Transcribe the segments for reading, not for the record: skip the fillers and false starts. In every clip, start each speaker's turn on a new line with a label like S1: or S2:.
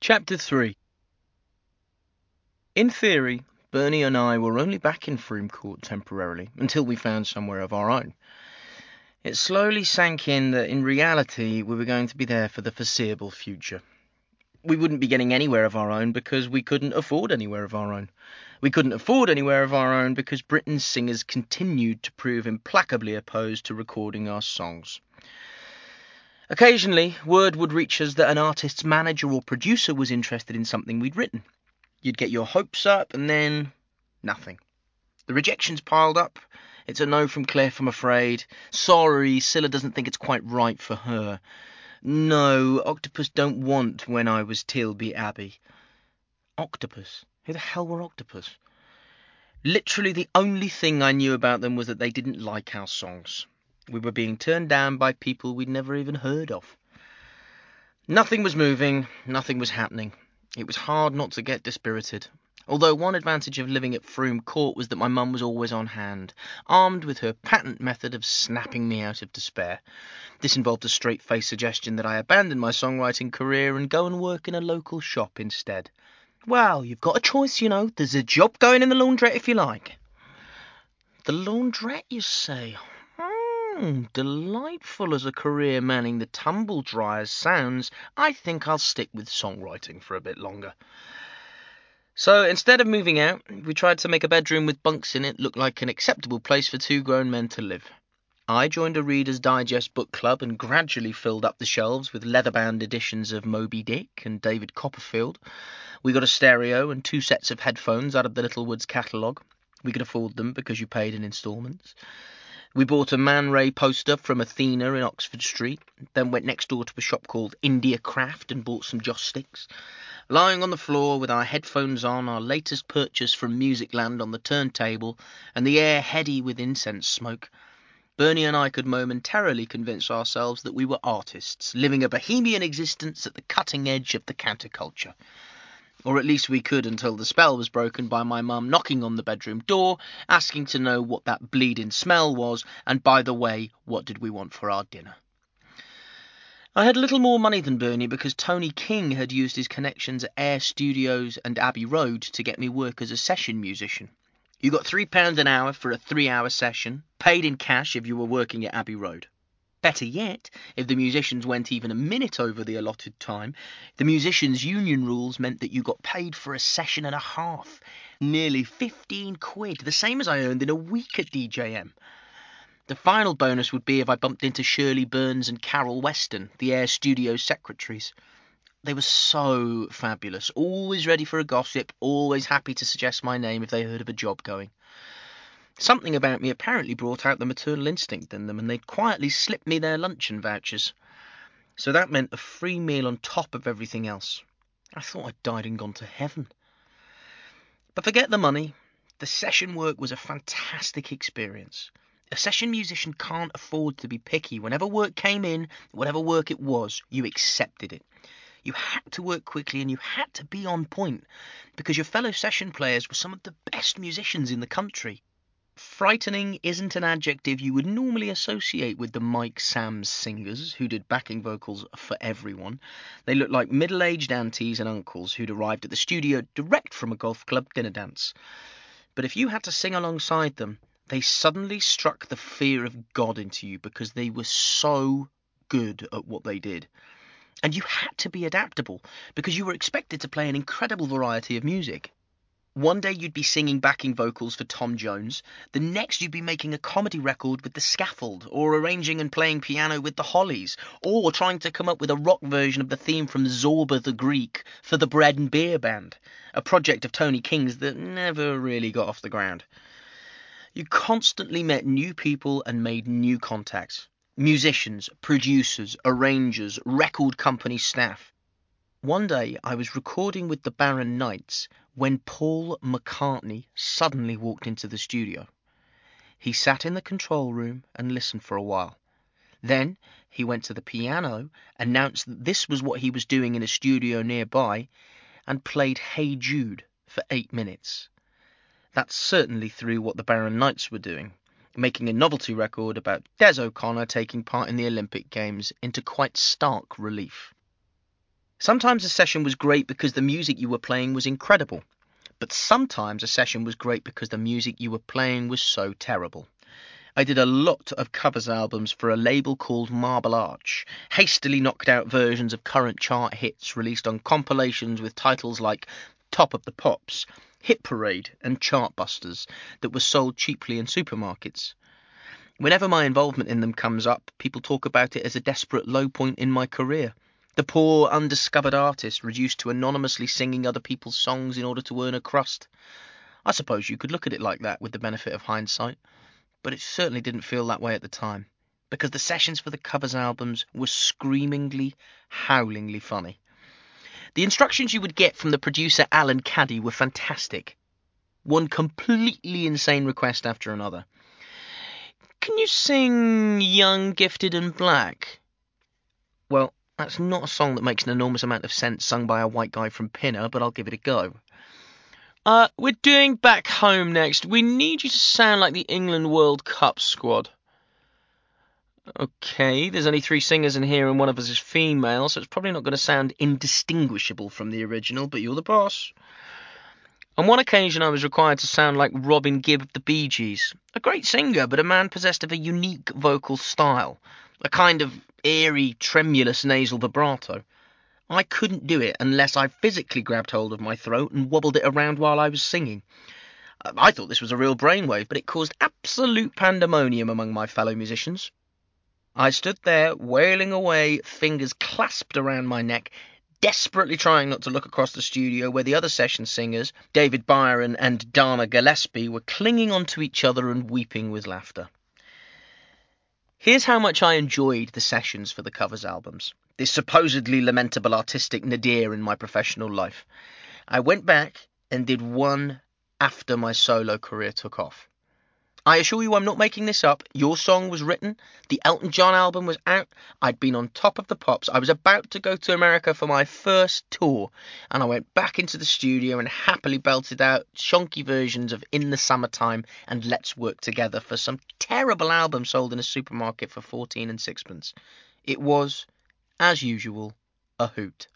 S1: Chapter 3. In theory, Bernie and I were only back in Froome Court temporarily, until we found somewhere of our own. It slowly sank in that in reality we were going to be there for the foreseeable future. We wouldn't be getting anywhere of our own because we couldn't afford anywhere of our own. We couldn't afford anywhere of our own because Britain's singers continued to prove implacably opposed to recording our songs. Occasionally, word would reach us that an artist's manager or producer was interested in something we'd written. You'd get your hopes up, and then nothing. The rejections piled up. It's a no from Cliff, I'm afraid. Sorry, Scylla doesn't think it's quite right for her. No, Octopus don't want When I Was Tilby Abbey. Octopus? Who the hell were Octopus? Literally the only thing I knew about them was that they didn't like our songs. We were being turned down by people we'd never even heard of. Nothing was moving, nothing was happening. It was hard not to get dispirited. Although one advantage of living at Froome Court was that my mum was always on hand, armed with her patent method of snapping me out of despair. This involved a straight-faced suggestion that I abandon my songwriting career and go and work in a local shop instead. Well, you've got a choice, you know. There's a job going in the laundrette if you like. The laundrette, you say? Delightful as a career manning the tumble dryers sounds, I think I'll stick with songwriting for a bit longer. So instead of moving out, we tried to make a bedroom with bunks in it look like an acceptable place for two grown men to live. I joined a Reader's Digest book club and gradually filled up the shelves with leather-bound editions of Moby Dick and David Copperfield. We got a stereo and 2 sets of headphones out of the Littlewoods catalogue. We could afford them because you paid in instalments. We bought a Man Ray poster from Athena in Oxford Street, then went next door to a shop called India Craft and bought some joss sticks. Lying on the floor with our headphones on, our latest purchase from Musicland on the turntable, and the air heady with incense smoke, Bernie and I could momentarily convince ourselves that we were artists, living a bohemian existence at the cutting edge of the counterculture. Or at least we could until the spell was broken by my mum knocking on the bedroom door, asking to know what that bleeding smell was, and by the way, what did we want for our dinner. I had a little more money than Bernie because Tony King had used his connections at Air Studios and Abbey Road to get me work as a session musician. You got £3 an hour for a 3-hour session, paid in cash if you were working at Abbey Road. Better yet, if the musicians went even a minute over the allotted time, the musicians' union rules meant that you got paid for a session and a half. Nearly 15 quid, the same as I earned in a week at DJM. The final bonus would be if I bumped into Shirley Burns and Carol Weston, the Air Studio secretaries. They were so fabulous, always ready for a gossip, always happy to suggest my name if they heard of a job going. Something about me apparently brought out the maternal instinct in them, and they'd quietly slip me their luncheon vouchers. So that meant a free meal on top of everything else. I thought I'd died and gone to heaven. But forget the money. The session work was a fantastic experience. A session musician can't afford to be picky. Whenever work came in, whatever work it was, you accepted it. You had to work quickly and you had to be on point, because your fellow session players were some of the best musicians in the country. Frightening isn't an adjective you would normally associate with the Mike Sam's singers who did backing vocals for everyone. They looked like middle-aged aunties and uncles who'd arrived at the studio direct from a golf club dinner dance. But if you had to sing alongside them, they suddenly struck the fear of God into you because they were so good at what they did. And you had to be adaptable because you were expected to play an incredible variety of music. One day you'd be singing backing vocals for Tom Jones, the next you'd be making a comedy record with The Scaffold, or arranging and playing piano with the Hollies, or trying to come up with a rock version of the theme from Zorba the Greek for the Bread and Beer Band, a project of Tony King's that never really got off the ground. You constantly met new people and made new contacts. Musicians, producers, arrangers, record company staff. One day I was recording with the Barron Knights when Paul McCartney suddenly walked into the studio. He sat in the control room and listened for a while. Then he went to the piano, announced that this was what he was doing in a studio nearby, and played Hey Jude for 8 minutes. That certainly threw what the Barron Knights were doing, making a novelty record about Des O'Connor taking part in the Olympic Games, into quite stark relief. Sometimes a session was great because the music you were playing was incredible, but sometimes a session was great because the music you were playing was so terrible. I did a lot of covers albums for a label called Marble Arch, hastily knocked out versions of current chart hits released on compilations with titles like Top of the Pops, Hit Parade and Chartbusters that were sold cheaply in supermarkets. Whenever my involvement in them comes up, people talk about it as a desperate low point in my career. The poor, undiscovered artist reduced to anonymously singing other people's songs in order to earn a crust. I suppose you could look at it like that with the benefit of hindsight, but it certainly didn't feel that way at the time, because the sessions for the covers albums were screamingly, howlingly funny. The instructions you would get from the producer Alan Caddy were fantastic. One completely insane request after another. Can you sing Young, Gifted and Black? Well, that's not a song that makes an enormous amount of sense sung by a white guy from Pinner, but I'll give it a go. We're doing Back Home next. We need you to sound like the England World Cup squad. Okay, there's only 3 singers in here and one of us is female, so it's probably not going to sound indistinguishable from the original, but you're the boss. On one occasion I was required to sound like Robin Gibb of the Bee Gees, a great singer, but a man possessed of a unique vocal style, a kind of airy, tremulous nasal vibrato. I couldn't do it unless I physically grabbed hold of my throat and wobbled it around while I was singing. I thought this was a real brainwave, but it caused absolute pandemonium among my fellow musicians. I stood there, wailing away, fingers clasped around my neck, desperately trying not to look across the studio where the other session singers, David Byron and Dana Gillespie, were clinging onto each other and weeping with laughter. Here's how much I enjoyed the sessions for the covers albums, this supposedly lamentable artistic nadir in my professional life. I went back and did one after my solo career took off. I assure you I'm not making this up. Your song was written, the Elton John album was out, I'd been on Top of the Pops, I was about to go to America for my first tour, and I went back into the studio and happily belted out shonky versions of In the Summertime and Let's Work Together for some terrible album sold in a supermarket for 14 and sixpence. It was, as usual, a hoot.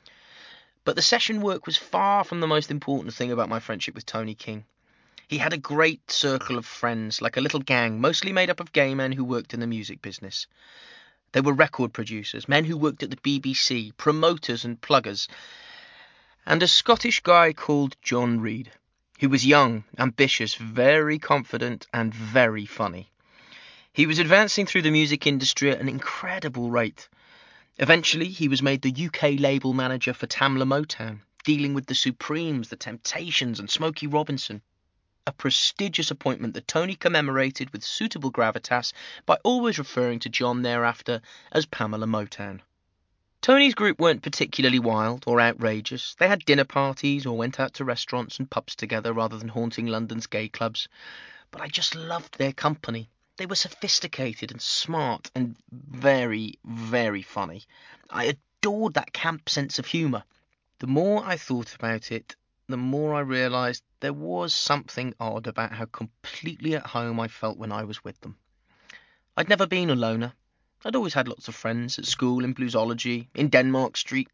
S1: But the session work was far from the most important thing about my friendship with Tony King. He had a great circle of friends, like a little gang, mostly made up of gay men who worked in the music business. They were record producers, men who worked at the BBC, promoters and pluggers, and a Scottish guy called John Reid, who was young, ambitious, very confident and very funny. He was advancing through the music industry at an incredible rate. Eventually, he was made the UK label manager for Tamla Motown, dealing with the Supremes, the Temptations and Smokey Robinson. A prestigious appointment that Tony commemorated with suitable gravitas by always referring to John thereafter as Pamela Motown. Tony's group weren't particularly wild or outrageous. They had dinner parties or went out to restaurants and pubs together rather than haunting London's gay clubs. But I just loved their company. They were sophisticated and smart and very, very funny. I adored that camp sense of humour. The more I thought about it, the more I realised there was something odd about how completely at home I felt when I was with them. I'd never been a loner. I'd always had lots of friends at school, in Bluesology, in Denmark Street.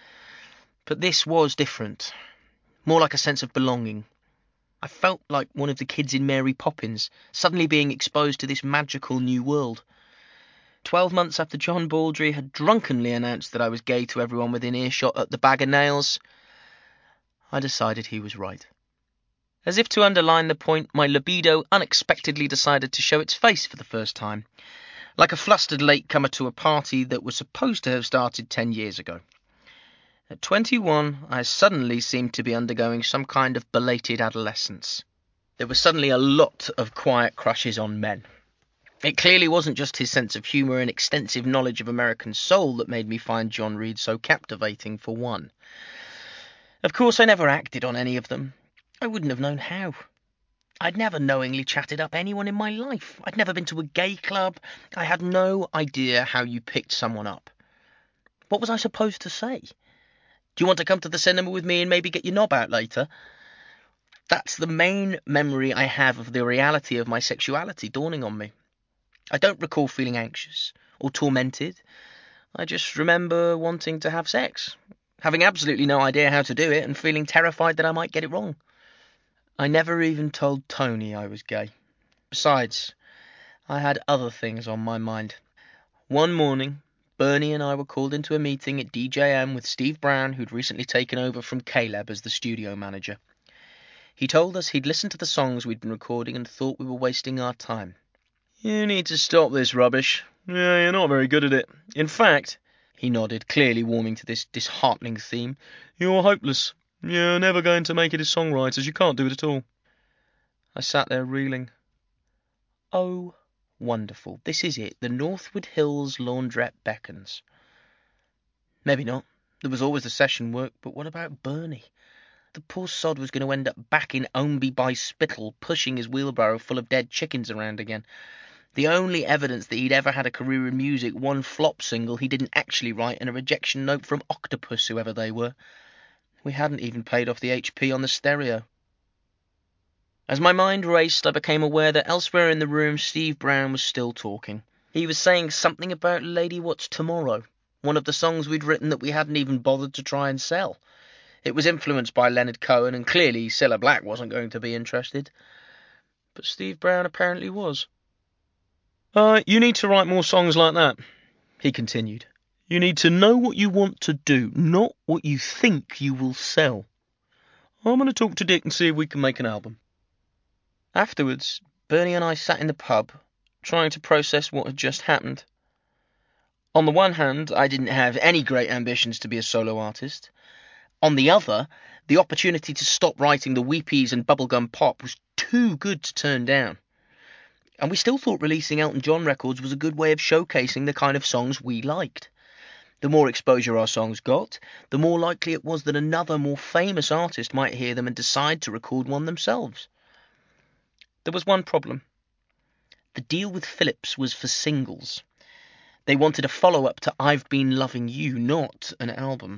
S1: But this was different, more like a sense of belonging. I felt like one of the kids in Mary Poppins, suddenly being exposed to this magical new world. 12 months after John Baldry had drunkenly announced that I was gay to everyone within earshot at the Bag of Nails, I decided he was right. As if to underline the point, my libido unexpectedly decided to show its face for the first time, like a flustered latecomer to a party that was supposed to have started 10 years ago. At 21, I suddenly seemed to be undergoing some kind of belated adolescence. There were suddenly a lot of quiet crushes on men. It clearly wasn't just his sense of humour and extensive knowledge of American soul that made me find John Reid so captivating, for one. Of course, I never acted on any of them. I wouldn't have known how. I'd never knowingly chatted up anyone in my life. I'd never been to a gay club. I had no idea how you picked someone up. What was I supposed to say? Do you want to come to the cinema with me and maybe get your knob out later? That's the main memory I have of the reality of my sexuality dawning on me. I don't recall feeling anxious or tormented. I just remember wanting to have sex. having absolutely no idea how to do it and feeling terrified that I might get it wrong. I never even told Tony I was gay. Besides, I had other things on my mind. One morning, Bernie and I were called into a meeting at DJM with Steve Brown, who'd recently taken over from Caleb as the studio manager. He told us he'd listened to the songs we'd been recording and thought we were wasting our time. "You need to stop this rubbish. Yeah, you're not very good at it. In fact," he nodded, clearly warming to this disheartening theme, "you're hopeless. You're never going to make it as songwriters. You can't do it at all." I sat there reeling. Oh, wonderful. This is it. The Northwood Hills laundrette beckons. Maybe not. There was always the session work, but what about Bernie? The poor sod was going to end up back in Ownby by Spittal, pushing his wheelbarrow full of dead chickens around again. The only evidence that he'd ever had a career in music, one flop single he didn't actually write, and a rejection note from Octopus, whoever they were. We hadn't even paid off the HP on the stereo. As my mind raced, I became aware that elsewhere in the room Steve Brown was still talking. He was saying something about Lady What's Tomorrow, one of the songs we'd written that we hadn't even bothered to try and sell. It was influenced by Leonard Cohen, and clearly Cilla Black wasn't going to be interested. But Steve Brown apparently was. "You need to write more songs like that," he continued. "You need to know what you want to do, not what you think you will sell. I'm going to talk to Dick and see if we can make an album." Afterwards, Bernie and I sat in the pub, trying to process what had just happened. On the one hand, I didn't have any great ambitions to be a solo artist. On the other, the opportunity to stop writing the Weepies and bubblegum pop was too good to turn down. And we still thought releasing Elton John records was a good way of showcasing the kind of songs we liked. The more exposure our songs got, the more likely it was that another, more famous artist might hear them and decide to record one themselves. There was one problem. The deal with Philips was for singles. They wanted a follow-up to I've Been Loving You, not an album.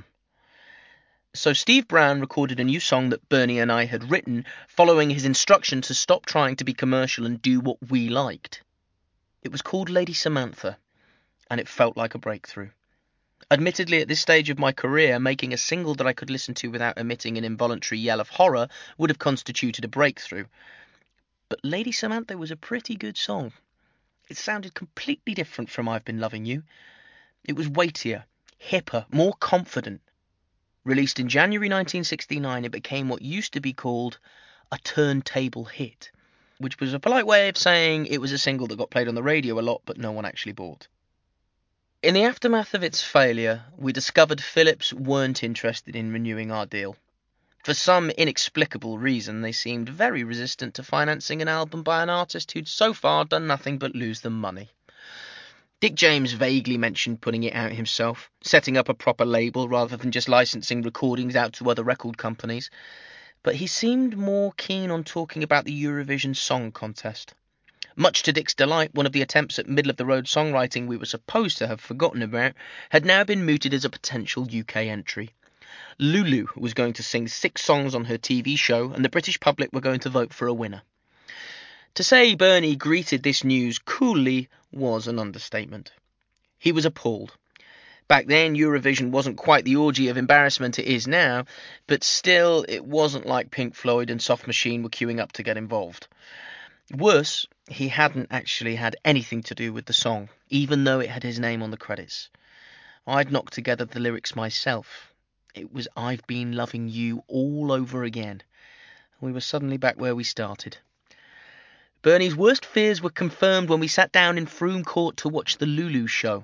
S1: So Steve Brown recorded a new song that Bernie and I had written, following his instruction to stop trying to be commercial and do what we liked. It was called Lady Samantha, and it felt like a breakthrough. Admittedly, at this stage of my career, making a single that I could listen to without emitting an involuntary yell of horror would have constituted a breakthrough. But Lady Samantha was a pretty good song. It sounded completely different from I've Been Loving You. It was weightier, hipper, more confident. Released in January 1969, it became what used to be called a turntable hit, which was a polite way of saying it was a single that got played on the radio a lot but no one actually bought. In the aftermath of its failure, we discovered Philips weren't interested in renewing our deal. For some inexplicable reason, they seemed very resistant to financing an album by an artist who'd so far done nothing but lose them money. Dick James vaguely mentioned putting it out himself, setting up a proper label rather than just licensing recordings out to other record companies, but he seemed more keen on talking about the Eurovision Song Contest. Much to Dick's delight, one of the attempts at middle-of-the-road songwriting we were supposed to have forgotten about had now been mooted as a potential UK entry. Lulu was going to sing 6 songs on her TV show, and the British public were going to vote for a winner. To say Bernie greeted this news coolly was an understatement. He was appalled. Back then, Eurovision wasn't quite the orgy of embarrassment it is now, but still, it wasn't like Pink Floyd and Soft Machine were queuing up to get involved. Worse, he hadn't actually had anything to do with the song, even though it had his name on the credits. I'd knocked together the lyrics myself. It was I've Been Loving You all over again. We were suddenly back where we started. Bernie's worst fears were confirmed when we sat down in Froome Court to watch the Lulu show.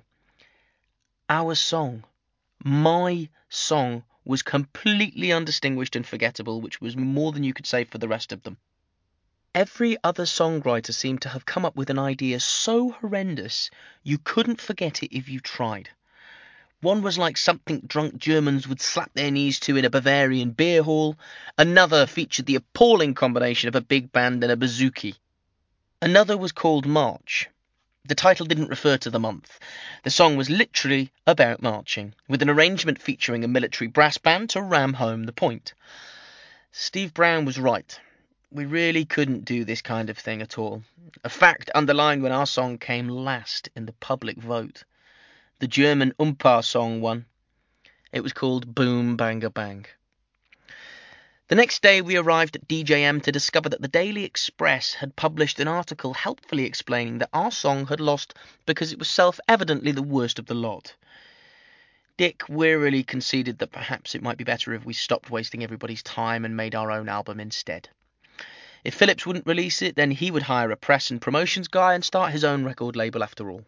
S1: Our song, my song, was completely undistinguished and forgettable, which was more than you could say for the rest of them. Every other songwriter seemed to have come up with an idea so horrendous you couldn't forget it if you tried. One was like something drunk Germans would slap their knees to in a Bavarian beer hall. Another featured the appalling combination of a big band and a bouzouki. Another was called March. The title didn't refer to the month. The song was literally about marching, with an arrangement featuring a military brass band to ram home the point. Steve Brown was right. We really couldn't do this kind of thing at all. A fact underlined when our song came last in the public vote. The German Umpa song won. It was called Boom Banga Bang. The next day we arrived at DJM to discover that the Daily Express had published an article helpfully explaining that our song had lost because it was self-evidently the worst of the lot. Dick wearily conceded that perhaps it might be better if we stopped wasting everybody's time and made our own album instead. If Philips wouldn't release it, then he would hire a press and promotions guy and start his own record label after all.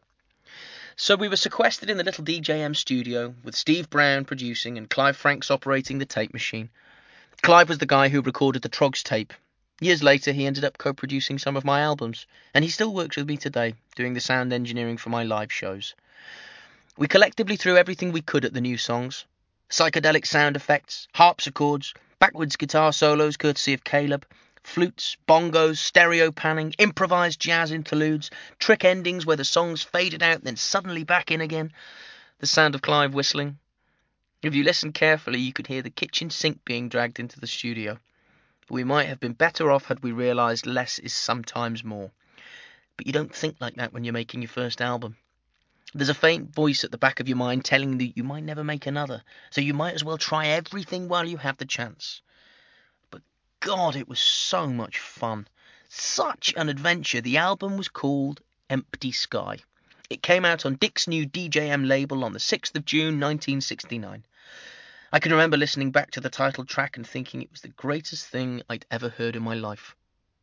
S1: So we were sequestered in the little DJM studio, with Steve Brown producing and Clive Franks operating the tape machine. Clive was the guy who recorded the Trogs tape. Years later, he ended up co-producing some of my albums, and he still works with me today, doing the sound engineering for my live shows. We collectively threw everything we could at the new songs. Psychedelic sound effects, harpsichords, backwards guitar solos courtesy of Caleb, flutes, bongos, stereo panning, improvised jazz interludes, trick endings where the songs faded out then suddenly back in again, the sound of Clive whistling. If you listened carefully, you could hear the kitchen sink being dragged into the studio. But we might have been better off had we realised less is sometimes more. But you don't think like that when you're making your first album. There's a faint voice at the back of your mind telling you that you might never make another, so you might as well try everything while you have the chance. But God, it was so much fun. Such an adventure. The album was called Empty Sky. It came out on Dick's new DJM label on the 6th of June 1969. I can remember listening back to the title track and thinking it was the greatest thing I'd ever heard in my life.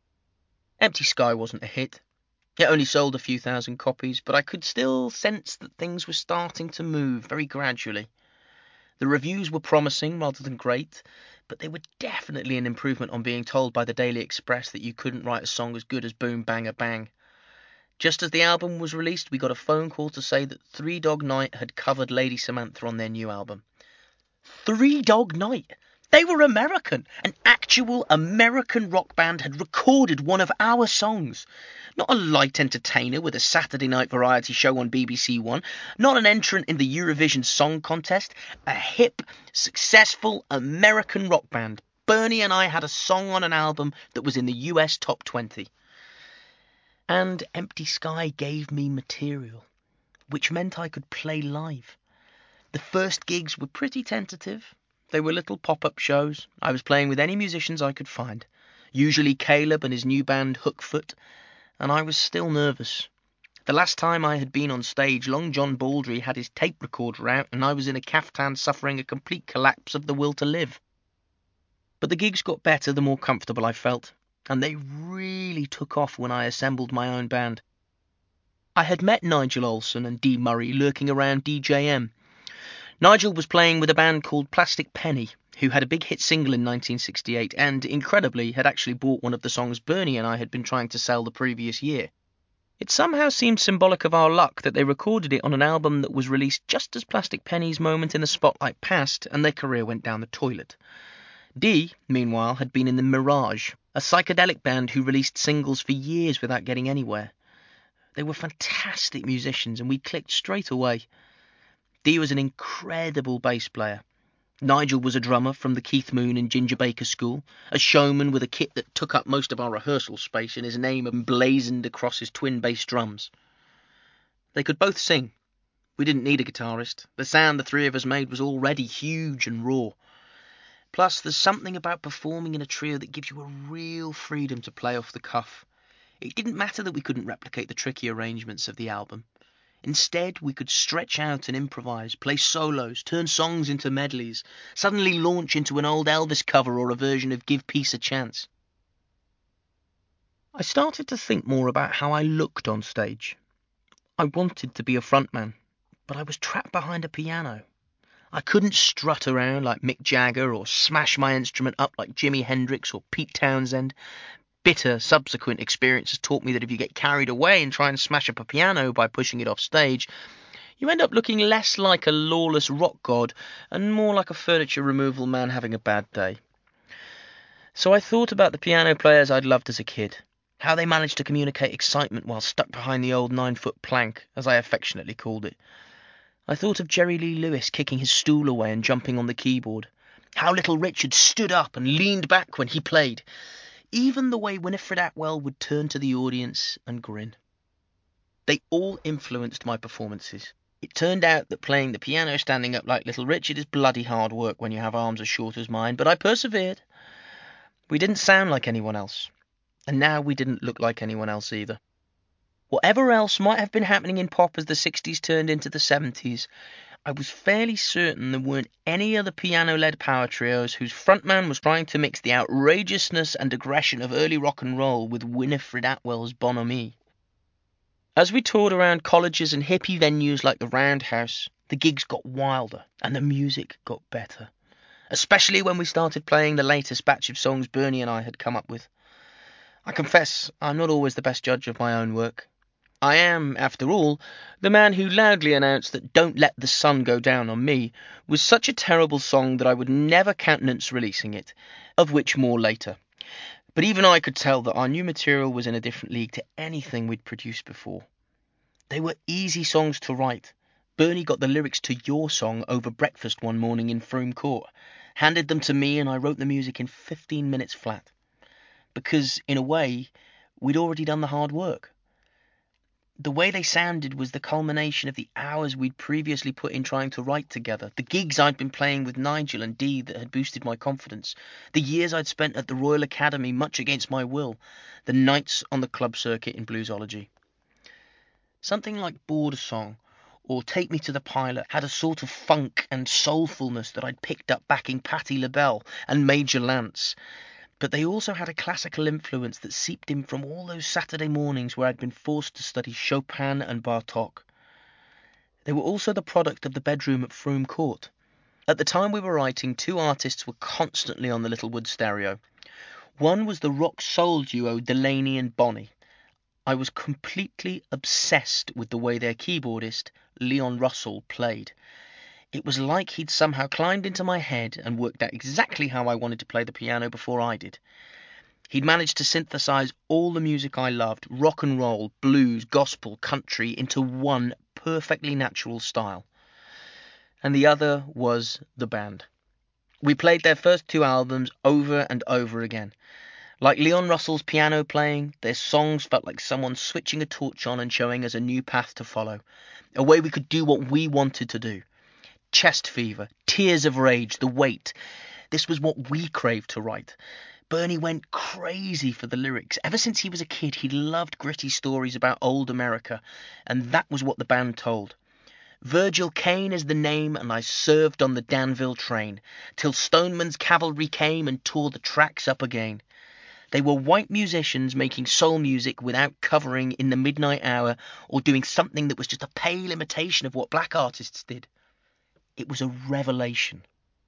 S1: Empty Sky wasn't a hit. It only sold a few thousand copies, but I could still sense that things were starting to move very gradually. The reviews were promising rather than great, but they were definitely an improvement on being told by the Daily Express that you couldn't write a song as good as Boom Banga Bang. Just as the album was released, we got a phone call to say that Three Dog Night had covered Lady Samantha on their new album. Three Dog Night! They were American! An actual American rock band had recorded one of our songs. Not a light entertainer with a Saturday night variety show on BBC One. Not an entrant in the Eurovision Song Contest. A hip, successful American rock band. Bernie and I had a song on an album that was in the US Top 20. And Empty Sky gave me material, which meant I could play live. The first gigs were pretty tentative. They were little pop-up shows. I was playing with any musicians I could find, usually Caleb and his new band Hookfoot, and I was still nervous. The last time I had been on stage, Long John Baldry had his tape recorder out and I was in a caftan suffering a complete collapse of the will to live. But the gigs got better the more comfortable I felt, and they really took off when I assembled my own band. I had met Nigel Olsson and Dee Murray lurking around DJM. Nigel was playing with a band called Plastic Penny, who had a big hit single in 1968 and, incredibly, had actually bought one of the songs Bernie and I had been trying to sell the previous year. It somehow seemed symbolic of our luck that they recorded it on an album that was released just as Plastic Penny's moment in the spotlight passed and their career went down the toilet. Dee, meanwhile, had been in the Mirage, a psychedelic band who released singles for years without getting anywhere. They were fantastic musicians and we clicked straight away. Dee was an incredible bass player. Nigel was a drummer from the Keith Moon and Ginger Baker school, a showman with a kit that took up most of our rehearsal space and his name emblazoned across his twin bass drums. They could both sing. We didn't need a guitarist. The sound the three of us made was already huge and raw. Plus, there's something about performing in a trio that gives you a real freedom to play off the cuff. It didn't matter that we couldn't replicate the tricky arrangements of the album. Instead, we could stretch out and improvise, play solos, turn songs into medleys, suddenly launch into an old Elvis cover or a version of Give Peace a Chance. I started to think more about how I looked on stage. I wanted to be a frontman, but I was trapped behind a piano. I couldn't strut around like Mick Jagger or smash my instrument up like Jimi Hendrix or Pete Townsend. Bitter subsequent experiences taught me that if you get carried away and try and smash up a piano by pushing it off stage, you end up looking less like a lawless rock god and more like a furniture removal man having a bad day. So I thought about the piano players I'd loved as a kid, how they managed to communicate excitement while stuck behind the old 9-foot plank, as I affectionately called it. I thought of Jerry Lee Lewis kicking his stool away and jumping on the keyboard, how Little Richard stood up and leaned back when he played, even the way Winifred Atwell would turn to the audience and grin. They all influenced my performances. It turned out that playing the piano standing up like Little Richard is bloody hard work when you have arms as short as mine, but I persevered. We didn't sound like anyone else, and now we didn't look like anyone else either. Whatever else might have been happening in pop as the 60s turned into the 70s, I was fairly certain there weren't any other piano-led power trios whose frontman was trying to mix the outrageousness and aggression of early rock and roll with Winifred Atwell's bonhomie. As we toured around colleges and hippie venues like the Roundhouse, the gigs got wilder and the music got better, especially when we started playing the latest batch of songs Bernie and I had come up with. I confess I'm not always the best judge of my own work. I am, after all, the man who loudly announced that Don't Let the Sun Go Down on Me was such a terrible song that I would never countenance releasing it, of which more later. But even I could tell that our new material was in a different league to anything we'd produced before. They were easy songs to write. Bernie got the lyrics to Your Song over breakfast one morning in Frome Court, handed them to me, and I wrote the music in 15 minutes flat. Because, in a way, we'd already done the hard work. The way they sounded was the culmination of the hours we'd previously put in trying to write together, the gigs I'd been playing with Nigel and Dee that had boosted my confidence, the years I'd spent at the Royal Academy much against my will, the nights on the club circuit in bluesology. Something like Border Song or Take Me to the Pilot had a sort of funk and soulfulness that I'd picked up backing Patti LaBelle and Major Lance, but they also had a classical influence that seeped in from all those Saturday mornings where I'd been forced to study Chopin and Bartók. They were also the product of the bedroom at Frome Court. At the time we were writing, two artists were constantly on the Littlewood stereo. One was the rock-soul duo Delaney and Bonnie. I was completely obsessed with the way their keyboardist, Leon Russell, played. It was like he'd somehow climbed into my head and worked out exactly how I wanted to play the piano before I did. He'd managed to synthesize all the music I loved, rock and roll, blues, gospel, country, into one perfectly natural style. And the other was the band. We played their first two albums over and over again. Like Leon Russell's piano playing, their songs felt like someone switching a torch on and showing us a new path to follow, a way we could do what we wanted to do. Chest Fever, Tears of Rage, The Weight. This was what we craved to write. Bernie went crazy for the lyrics. Ever since he was a kid, he'd loved gritty stories about old America, and that was what the band told. Virgil Caine is the name, and I served on the Danville train, till Stoneman's cavalry came and tore the tracks up again. They were white musicians making soul music without covering in the midnight hour or doing something that was just a pale imitation of what black artists did. It was a revelation.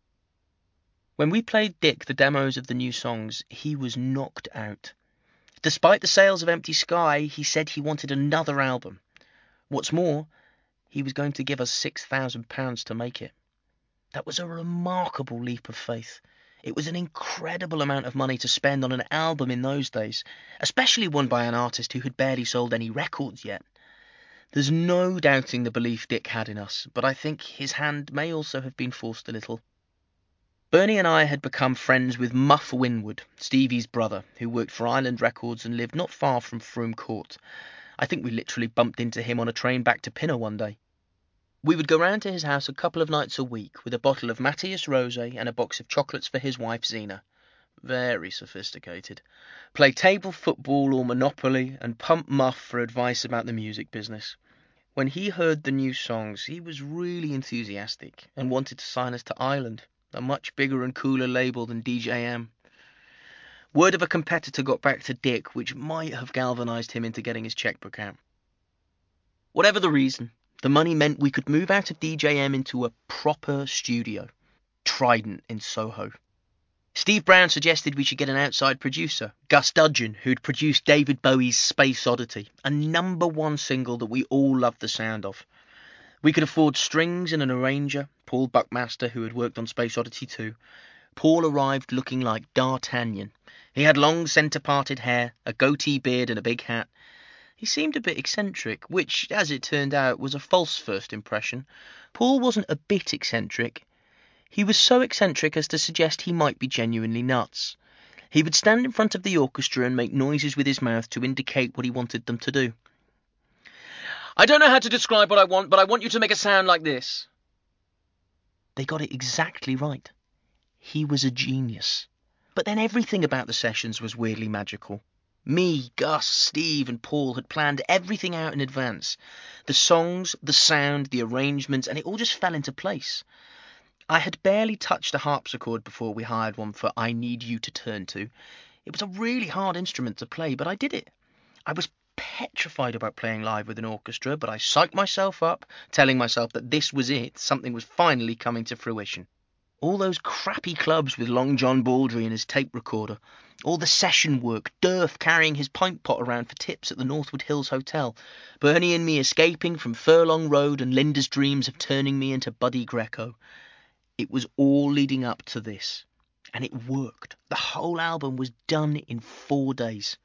S1: When we played Dick the demos of the new songs, he was knocked out. Despite the sales of Empty Sky, he said he wanted another album. What's more, he was going to give us £6,000 to make it. That was a remarkable leap of faith. It was an incredible amount of money to spend on an album in those days, especially one by an artist who had barely sold any records yet. There's no doubting the belief Dick had in us, but I think his hand may also have been forced a little. Bernie and I had become friends with Muff Winwood, Stevie's brother, who worked for Island Records and lived not far from Frome Court. I think we literally bumped into him on a train back to Pinner one day. We would go round to his house a couple of nights a week with a bottle of Matthias Rosé and a box of chocolates for his wife Zena. Very sophisticated. Play table football or Monopoly and pump Muff for advice about the music business. When he heard the new songs, he was really enthusiastic and wanted to sign us to Island, a much bigger and cooler label than DJM. Word of a competitor got back to Dick, which might have galvanised him into getting his checkbook out. Whatever the reason, the money meant we could move out of DJM into a proper studio, Trident in Soho. Steve Brown suggested we should get an outside producer, Gus Dudgeon, who'd produced David Bowie's Space Oddity, a #1 single that we all loved the sound of. We could afford strings and an arranger, Paul Buckmaster, who had worked on Space Oddity 2. Paul arrived looking like D'Artagnan. He had long centre-parted hair, a goatee beard and a big hat. He seemed a bit eccentric, which, as it turned out, was a false first impression. Paul wasn't a bit eccentric. He was so eccentric as to suggest he might be genuinely nuts. He would stand in front of the orchestra and make noises with his mouth to indicate what he wanted them to do. I don't know how to describe what I want, but I want you to make a sound like this. They got it exactly right. He was a genius. But then everything about the sessions was weirdly magical. Me, Gus, Steve and Paul had planned everything out in advance. The songs, the sound, the arrangements, and it all just fell into place. I had barely touched a harpsichord before we hired one for I Need You to turn to. It was a really hard instrument to play, but I did it. I was petrified about playing live with an orchestra, but I psyched myself up, telling myself that this was it, something was finally coming to fruition. All those crappy clubs with Long John Baldry and his tape recorder, all the session work, Durf carrying his pint pot around for tips at the Northwood Hills Hotel, Bernie and me escaping from Furlong Road and Linda's dreams of turning me into Buddy Greco. It was all leading up to this, and it worked. The whole album was done in 4 days.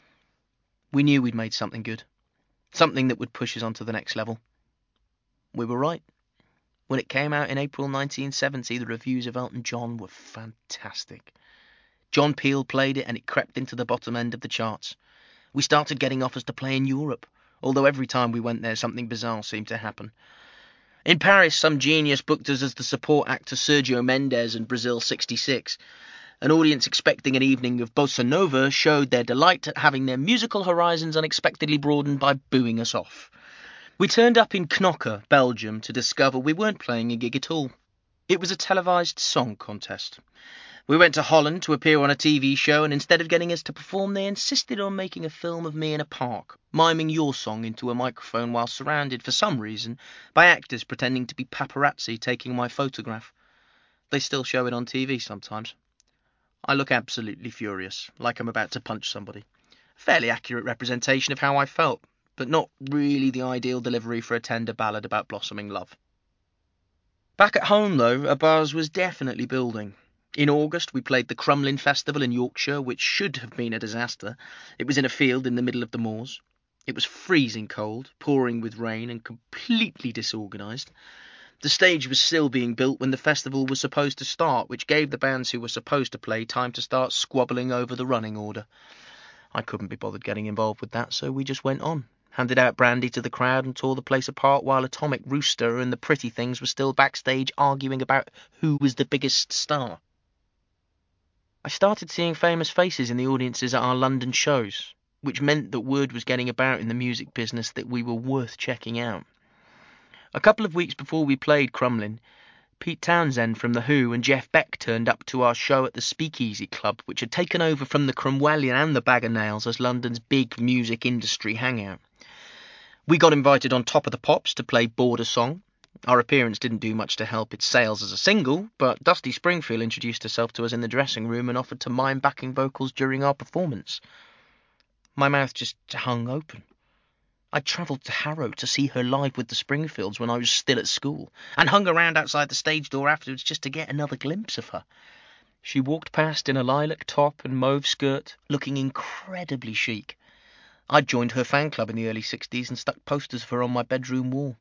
S1: We knew we'd made something good, something that would push us on to the next level. We were right. When it came out in April 1970, the reviews of Elton John were fantastic. John Peel played it and it crept into the bottom end of the charts. We started getting offers to play in Europe, although every time we went there something bizarre seemed to happen. In Paris, some genius booked us as the support act to Sergio Mendes and Brazil 66. An audience expecting an evening of bossa nova showed their delight at having their musical horizons unexpectedly broadened by booing us off. We turned up in Knokke, Belgium, to discover we weren't playing a gig at all. It was a televised song contest. We went to Holland to appear on a TV show, and instead of getting us to perform, they insisted on making a film of me in a park, miming your song into a microphone while surrounded, for some reason, by actors pretending to be paparazzi taking my photograph. They still show it on TV sometimes. I look absolutely furious, like I'm about to punch somebody. A fairly accurate representation of how I felt, but not really the ideal delivery for a tender ballad about blossoming love. Back at home, though, a buzz was definitely building. In August, we played the Crumlin Festival in Yorkshire, which should have been a disaster. It was in a field in the middle of the moors. It was freezing cold, pouring with rain, and completely disorganised. The stage was still being built when the festival was supposed to start, which gave the bands who were supposed to play time to start squabbling over the running order. I couldn't be bothered getting involved with that, so we just went on. Handed out brandy to the crowd and tore the place apart while Atomic Rooster and the Pretty Things were still backstage arguing about who was the biggest star. I started seeing famous faces in the audiences at our London shows, which meant that word was getting about in the music business that we were worth checking out. A couple of weeks before we played Crumlin, Pete Townsend from The Who and Jeff Beck turned up to our show at the Speakeasy Club, which had taken over from the Cromwellian and the Bag o' Nails as London's big music industry hangout. We got invited on Top of the Pops to play Border Song. Our appearance didn't do much to help its sales as a single, but Dusty Springfield introduced herself to us in the dressing room and offered to mime backing vocals during our performance. My mouth just hung open. I'd travelled to Harrow to see her live with the Springfields when I was still at school, and hung around outside the stage door afterwards just to get another glimpse of her. She walked past in a lilac top and mauve skirt, looking incredibly chic. I'd joined her fan club in the early 60s and stuck posters of her on my bedroom wall.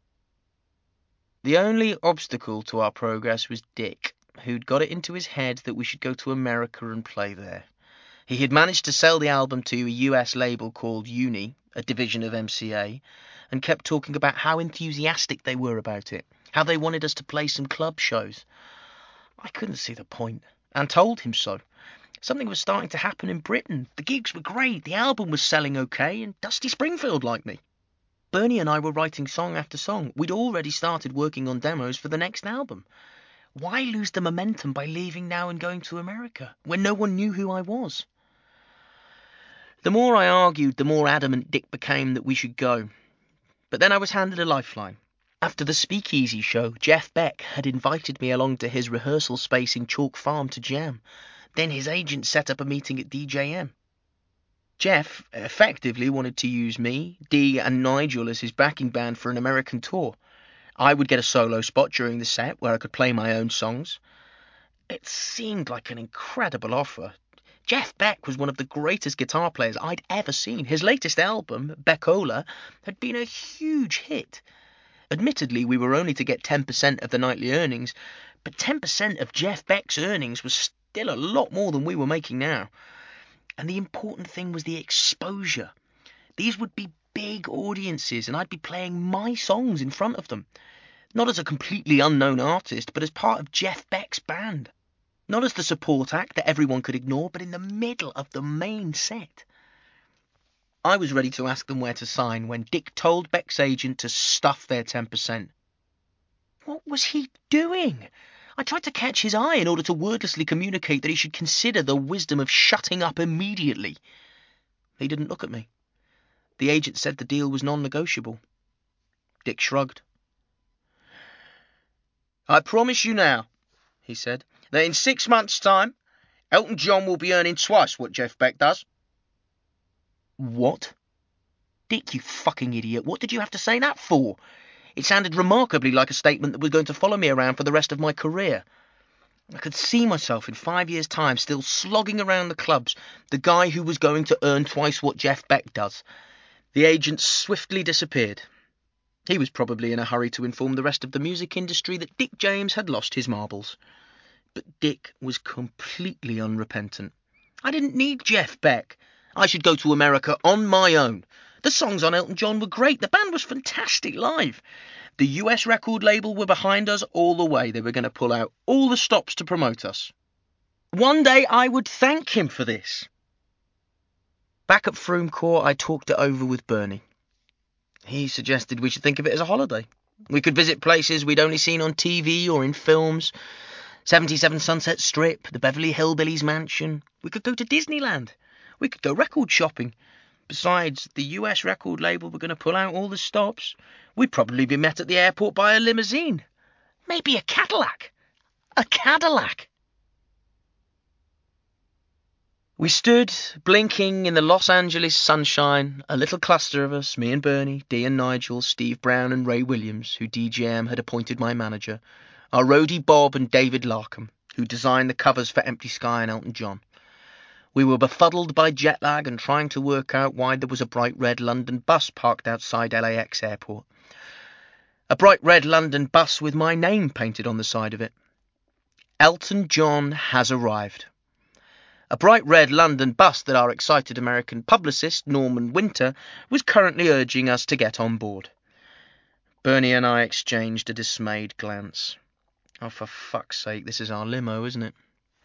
S1: The only obstacle to our progress was Dick, who'd got it into his head that we should go to America and play there. He had managed to sell the album to a US label called Uni, a division of MCA, and kept talking about how enthusiastic they were about it, how they wanted us to play some club shows. I couldn't see the point, and told him so. Something was starting to happen in Britain. The gigs were great, the album was selling okay, and Dusty Springfield liked me. Bernie and I were writing song after song. We'd already started working on demos for the next album. Why lose the momentum by leaving now and going to America, when no one knew who I was? The more I argued, the more adamant Dick became that we should go. But then I was handed a lifeline. After the Speakeasy show, Jeff Beck had invited me along to his rehearsal space in Chalk Farm to jam. Then his agent set up a meeting at DJM. Jeff effectively wanted to use me, Dee and Nigel as his backing band for an American tour. I would get a solo spot during the set where I could play my own songs. It seemed like an incredible offer. Jeff Beck was one of the greatest guitar players I'd ever seen. His latest album, Beckola, had been a huge hit. Admittedly, we were only to get 10% of the nightly earnings, but 10% of Jeff Beck's earnings was still a lot more than we were making now. And the important thing was the exposure. These would be big audiences and I'd be playing my songs in front of them. Not as a completely unknown artist, but as part of Jeff Beck's band. Not as the support act that everyone could ignore, but in the middle of the main set. I was ready to ask them where to sign when Dick told Beck's agent to stuff their 10%. What was he doing? I tried to catch his eye in order to wordlessly communicate that he should consider the wisdom of shutting up immediately. He didn't look at me. The agent said the deal was non-negotiable. Dick shrugged. I promise you now, he said, that in 6 months' time, Elton John will be earning twice what Jeff Beck does. What? Dick, you fucking idiot, what did you have to say that for? It sounded remarkably like a statement that was going to follow me around for the rest of my career. I could see myself in 5 years' time still slogging around the clubs, the guy who was going to earn twice what Jeff Beck does. The agent swiftly disappeared. He was probably in a hurry to inform the rest of the music industry that Dick James had lost his marbles. But Dick was completely unrepentant. I didn't need Jeff Beck. I should go to America on my own. The songs on Elton John were great. The band was fantastic live. The US record label were behind us all the way. They were going to pull out all the stops to promote us. One day I would thank him for this. Back at Froome Court, I talked it over with Bernie. He suggested we should think of it as a holiday. We could visit places we'd only seen on TV or in films. 77 Sunset Strip, the Beverly Hillbillies mansion. We could go to Disneyland. We could go record shopping. Besides, the US record label were going to pull out all the stops. We'd probably be met at the airport by a limousine. Maybe a Cadillac. A Cadillac. We stood, blinking in the Los Angeles sunshine, a little cluster of us, me and Bernie, Dee and Nigel, Steve Brown and Ray Williams, who DJM had appointed my manager, our roadie Bob and David Larkham, who designed the covers for Empty Sky and Elton John. We were befuddled by jet lag and trying to work out why there was a bright red London bus parked outside LAX airport. A bright red London bus with my name painted on the side of it. Elton John has arrived. A bright red London bus that our excited American publicist, Norman Winter, was currently urging us to get on board. Bernie and I exchanged a dismayed glance. Oh, for fuck's sake, this is our limo, isn't it?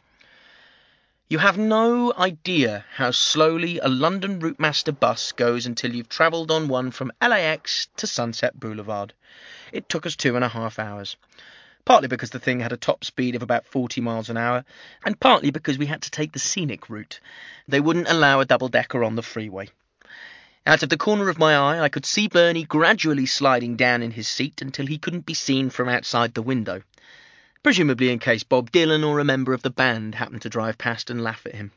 S1: You have no idea how slowly a London Routemaster bus goes until you've travelled on one from LAX to Sunset Boulevard. It took us 2.5 hours. Partly because the thing had a top speed of about 40 miles an hour, and partly because we had to take the scenic route. They wouldn't allow a double-decker on the freeway. Out of the corner of my eye, I could see Bernie gradually sliding down in his seat until he couldn't be seen from outside the window, presumably in case Bob Dylan or a member of the band happened to drive past and laugh at him.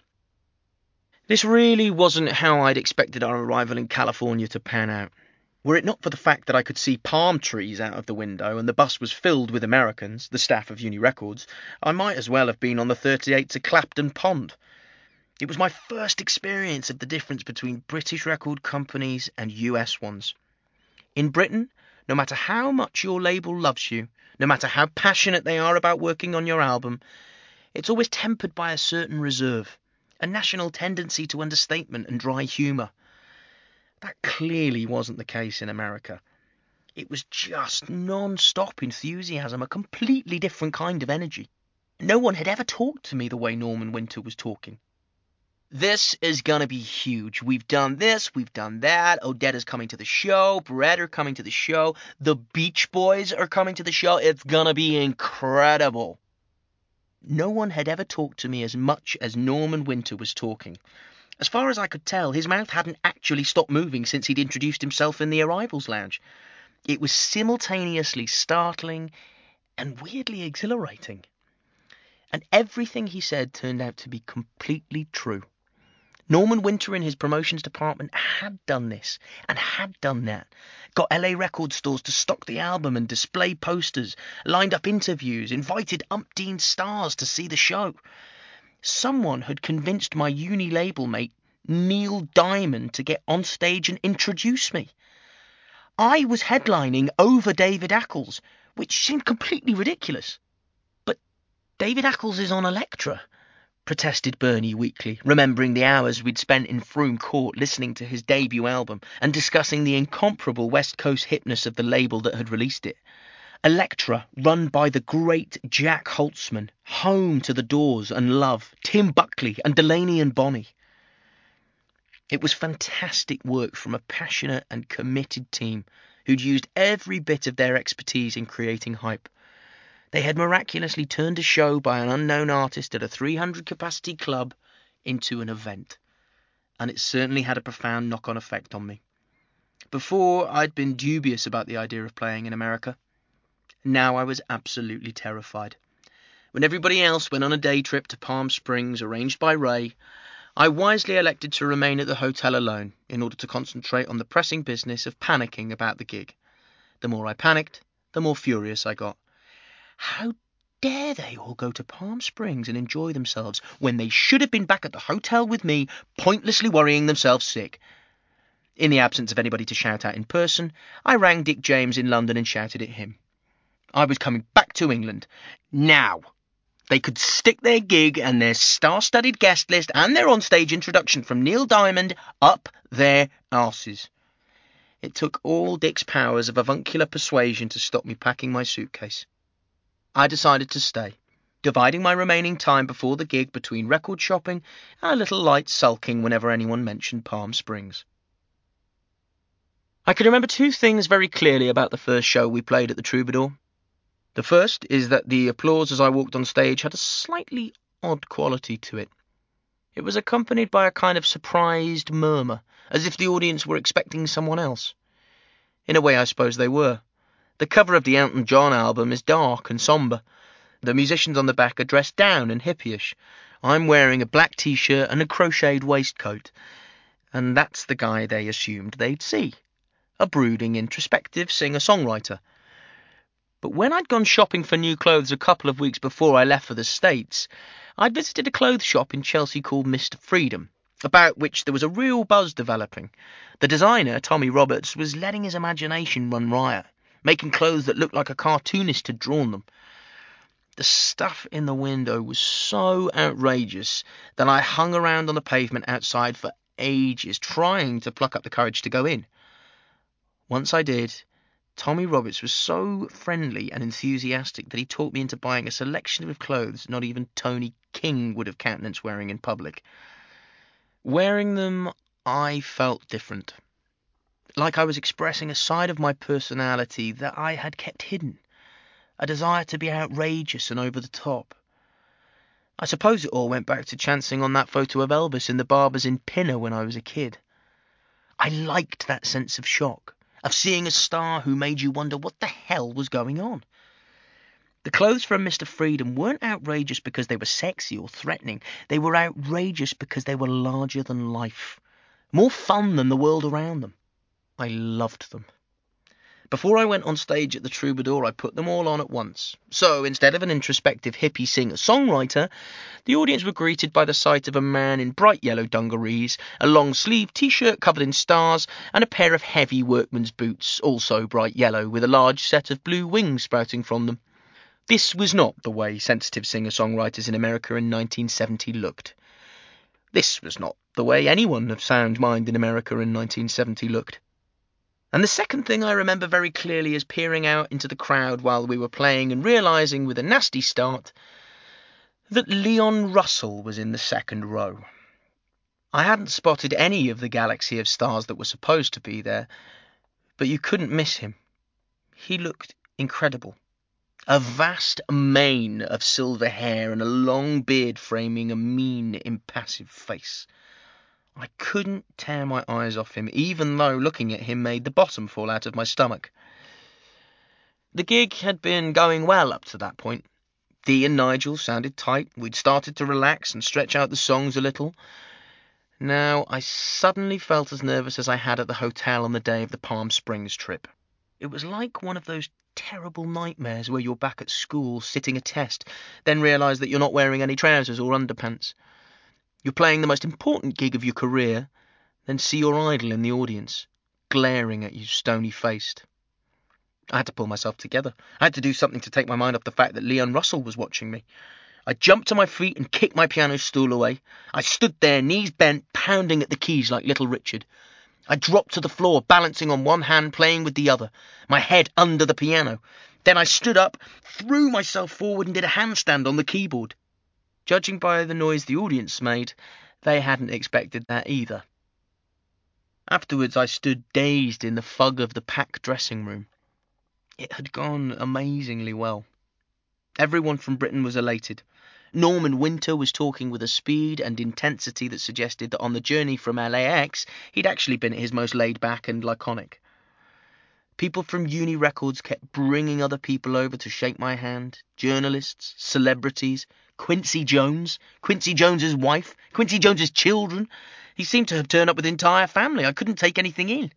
S1: This really wasn't how I'd expected our arrival in California to pan out. Were it not for the fact that I could see palm trees out of the window and the bus was filled with Americans, the staff of Uni Records, I might as well have been on the 38 to Clapton Pond. It was my first experience of the difference between British record companies and US ones. In Britain, no matter how much your label loves you, no matter how passionate they are about working on your album, it's always tempered by a certain reserve, a national tendency to understatement and dry humour. That clearly wasn't the case in America. It was just non-stop enthusiasm, a completely different kind of energy. No one had ever talked to me the way Norman Winter was talking. This is going to be huge. We've done this, we've done that. Odeta's coming to the show, Brett are coming to the show, the Beach Boys are coming to the show. It's going to be incredible. No one had ever talked to me as much as Norman Winter was talking. As far as I could tell, his mouth hadn't actually stopped moving since he'd introduced himself in the arrivals lounge. It was simultaneously startling and weirdly exhilarating. And everything he said turned out to be completely true. Norman Winter in his promotions department had done this and had done that. Got LA record stores to stock the album and display posters, lined up interviews, invited umpteen stars to see the show. Someone had convinced my uni label mate, Neil Diamond, to get on stage and introduce me. I was headlining over David Ackles, which seemed completely ridiculous. But David Ackles is on Elektra. protested Bernie weakly, remembering the hours we'd spent in Froome Court listening to his debut album and discussing the incomparable West Coast hipness of the label that had released it. Elektra, run by the great Jack Holtzman, home to The Doors and Love, Tim Buckley and Delaney and Bonnie. It was fantastic work from a passionate and committed team who'd used every bit of their expertise in creating hype. They had miraculously turned a show by an unknown artist at a 300-capacity club into an event, and it certainly had a profound knock-on effect on me. Before, I'd been dubious about the idea of playing in America. Now I was absolutely terrified. When everybody else went on a day trip to Palm Springs arranged by Ray, I wisely elected to remain at the hotel alone in order to concentrate on the pressing business of panicking about the gig. The more I panicked, the more furious I got. How dare they all go to Palm Springs and enjoy themselves when they should have been back at the hotel with me, pointlessly worrying themselves sick? In the absence of anybody to shout at in person, I rang Dick James in London and shouted at him. I was coming back to England. Now! They could stick their gig and their star-studded guest list and their on-stage introduction from Neil Diamond up their arses. It took all Dick's powers of avuncular persuasion to stop me packing my suitcase. I decided to stay, dividing my remaining time before the gig between record shopping and a little light sulking whenever anyone mentioned Palm Springs. I can remember two things very clearly about the first show we played at the Troubadour. The first is that the applause as I walked on stage had a slightly odd quality to it. It was accompanied by a kind of surprised murmur, as if the audience were expecting someone else. In a way, I suppose they were. The cover of the Elton John album is dark and sombre. The musicians on the back are dressed down and hippyish. I'm wearing a black t-shirt and a crocheted waistcoat. And that's the guy they assumed they'd see. A brooding, introspective singer-songwriter. But when I'd gone shopping for new clothes a couple of weeks before I left for the States, I'd visited a clothes shop in Chelsea called Mr. Freedom, about which there was a real buzz developing. The designer, Tommy Roberts, was letting his imagination run riot, making clothes that looked like a cartoonist had drawn them. The stuff in the window was so outrageous that I hung around on the pavement outside for ages, trying to pluck up the courage to go in. Once I did, Tommy Roberts was so friendly and enthusiastic that he talked me into buying a selection of clothes not even Tony King would have countenanced wearing in public. Wearing them, I felt different. Like I was expressing a side of my personality that I had kept hidden. A desire to be outrageous and over the top. I suppose it all went back to chancing on that photo of Elvis in the Barbers in Pinner when I was a kid. I liked that sense of shock, of seeing a star who made you wonder what the hell was going on. The clothes from Mr. Freedom weren't outrageous because they were sexy or threatening. They were outrageous because they were larger than life, more fun than the world around them. I loved them. Before I went on stage at the Troubadour, I put them all on at once. So, instead of an introspective hippie singer-songwriter, the audience were greeted by the sight of a man in bright yellow dungarees, a long-sleeved t-shirt covered in stars, and a pair of heavy workman's boots, also bright yellow, with a large set of blue wings sprouting from them. This was not the way sensitive singer-songwriters in America in 1970 looked. This was not the way anyone of sound mind in America in 1970 looked. And the second thing I remember very clearly is peering out into the crowd while we were playing and realising with a nasty start that Leon Russell was in the second row. I hadn't spotted any of the galaxy of stars that were supposed to be there, but you couldn't miss him. He looked incredible. A vast mane of silver hair and a long beard framing a mean, impassive face. I couldn't tear my eyes off him, even though looking at him made the bottom fall out of my stomach. The gig had been going well up to that point. Dee and Nigel sounded tight. We'd started to relax and stretch out the songs a little. Now I suddenly felt as nervous as I had at the hotel on the day of the Palm Springs trip. It was like one of those terrible nightmares where you're back at school sitting a test, then realise that you're not wearing any trousers or underpants. You're playing the most important gig of your career, then see your idol in the audience, glaring at you stony-faced. I had to pull myself together. I had to do something to take my mind off the fact that Leon Russell was watching me. I jumped to my feet and kicked my piano stool away. I stood there, knees bent, pounding at the keys like Little Richard. I dropped to the floor, balancing on one hand, playing with the other, my head under the piano. Then I stood up, threw myself forward and did a handstand on the keyboard. Judging by the noise the audience made, they hadn't expected that either. Afterwards, I stood dazed in the fog of the packed dressing room. It had gone amazingly well. Everyone from Britain was elated. Norman Winter was talking with a speed and intensity that suggested that on the journey from LAX, he'd actually been at his most laid-back and laconic. People from Uni Records kept bringing other people over to shake my hand. Journalists, celebrities, Quincy Jones's wife, Quincy Jones's children. He seemed to have turned up with the entire family. I couldn't take anything in.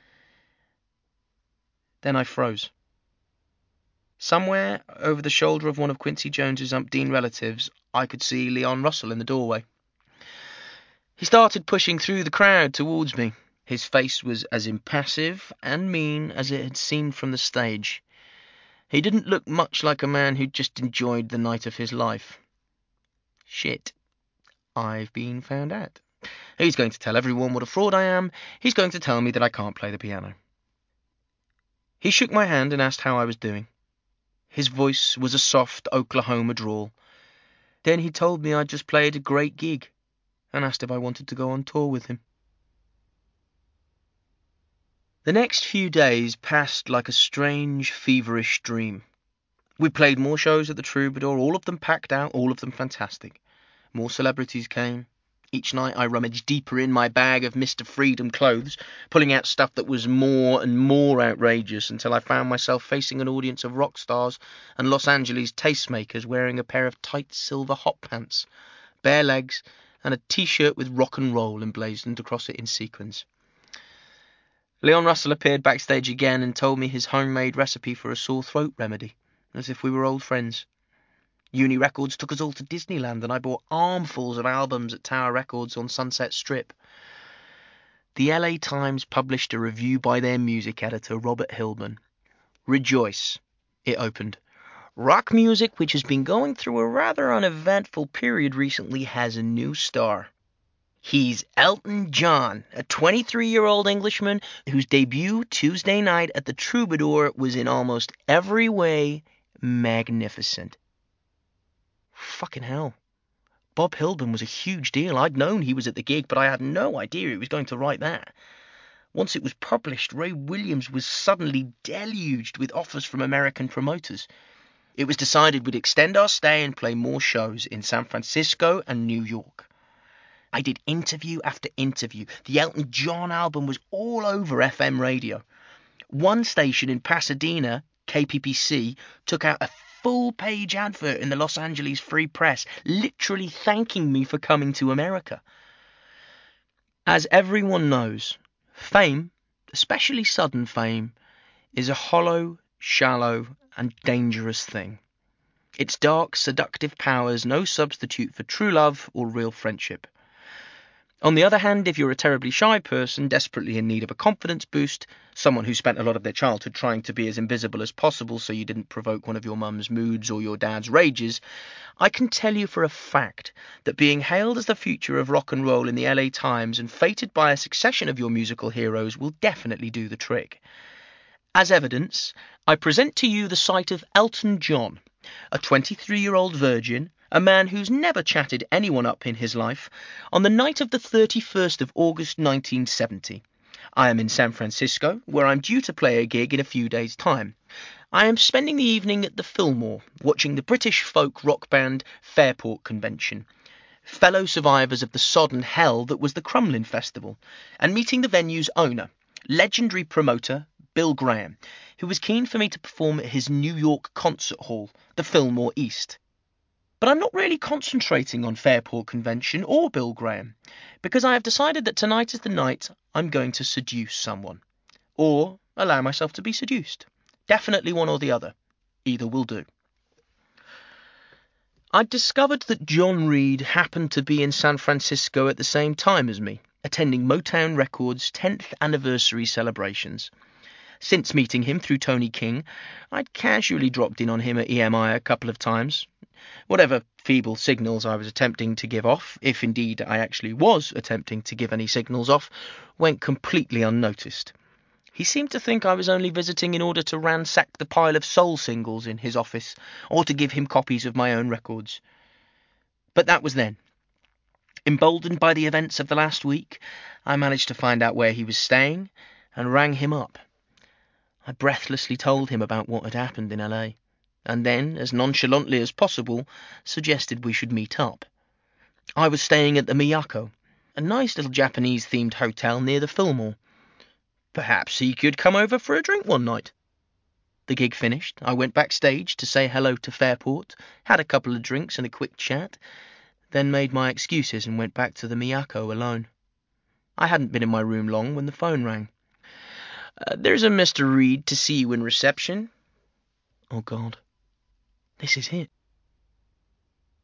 S1: Then I froze. Somewhere over the shoulder of one of Quincy Jones's umpteen relatives, I could see Leon Russell in the doorway. He started pushing through the crowd towards me. His face was as impassive and mean as it had seemed from the stage. He didn't look much like a man who'd just enjoyed the night of his life. Shit. I've been found out. He's going to tell everyone what a fraud I am. He's going to tell me that I can't play the piano. He shook my hand and asked how I was doing. His voice was a soft Oklahoma drawl. Then he told me I'd just played a great gig and asked if I wanted to go on tour with him. The next few days passed like a strange, feverish dream. We played more shows at the Troubadour, all of them packed out, all of them fantastic. More celebrities came. Each night I rummaged deeper in my bag of Mr. Freedom clothes, pulling out stuff that was more and more outrageous until I found myself facing an audience of rock stars and Los Angeles tastemakers wearing a pair of tight silver hot pants, bare legs, and a t-shirt with rock and roll emblazoned across it in sequins. Leon Russell appeared backstage again and told me his homemade recipe for a sore throat remedy, as if we were old friends. Uni Records took us all to Disneyland and I bought armfuls of albums at Tower Records on Sunset Strip. The LA Times published a review by their music editor, Robert Hillman. Rejoice, it opened. Rock music, which has been going through a rather uneventful period recently, has a new star. He's Elton John, a 23-year-old Englishman whose debut Tuesday night at the Troubadour was in almost every way magnificent. Fucking hell. Bob Hillman was a huge deal. I'd known he was at the gig, but I had no idea he was going to write that. Once it was published, Ray Williams was suddenly deluged with offers from American promoters. It was decided we'd extend our stay and play more shows in San Francisco and New York. I did interview after interview. The Elton John album was all over FM radio. One station in Pasadena, KPPC, took out a full-page advert in the Los Angeles Free Press, literally thanking me for coming to America. As everyone knows, fame, especially sudden fame, is a hollow, shallow, and dangerous thing. Its dark, seductive power is no substitute for true love or real friendship. On the other hand, if you're a terribly shy person, desperately in need of a confidence boost, someone who spent a lot of their childhood trying to be as invisible as possible so you didn't provoke one of your mum's moods or your dad's rages, I can tell you for a fact that being hailed as the future of rock and roll in the LA Times and feted by a succession of your musical heroes will definitely do the trick. As evidence, I present to you the sight of Elton John, a 23-year-old virgin, a man who's never chatted anyone up in his life, on the night of the 31st of August 1970. I am in San Francisco, where I'm due to play a gig in a few days' time. I am spending the evening at the Fillmore, watching the British folk rock band Fairport Convention, fellow survivors of the sodden hell that was the Crumlin Festival, and meeting the venue's owner, legendary promoter Bill Graham, who was keen for me to perform at his New York concert hall, the Fillmore East. But I'm not really concentrating on Fairport Convention or Bill Graham, because I have decided that tonight is the night I'm going to seduce someone. Or allow myself to be seduced. Definitely one or the other. Either will do. I'd discovered that John Reid happened to be in San Francisco at the same time as me, attending Motown Records' 10th anniversary celebrations. Since meeting him through Tony King, I'd casually dropped in on him at EMI a couple of times. Whatever feeble signals I was attempting to give off, if indeed I actually was attempting to give any signals off, went completely unnoticed. He seemed to think I was only visiting in order to ransack the pile of soul singles in his office, or to give him copies of my own records. But that was then. Emboldened by the events of the last week, I managed to find out where he was staying, and rang him up. I breathlessly told him about what had happened in LA, and then, as nonchalantly as possible, suggested we should meet up. I was staying at the Miyako, a nice little Japanese-themed hotel near the Fillmore. Perhaps he could come over for a drink one night. The gig finished, I went backstage to say hello to Fairport, had a couple of drinks and a quick chat, then made my excuses and went back to the Miyako alone. I hadn't been in my room long when the phone rang. There's a Mr. Reed to see you in reception. Oh God, this is it.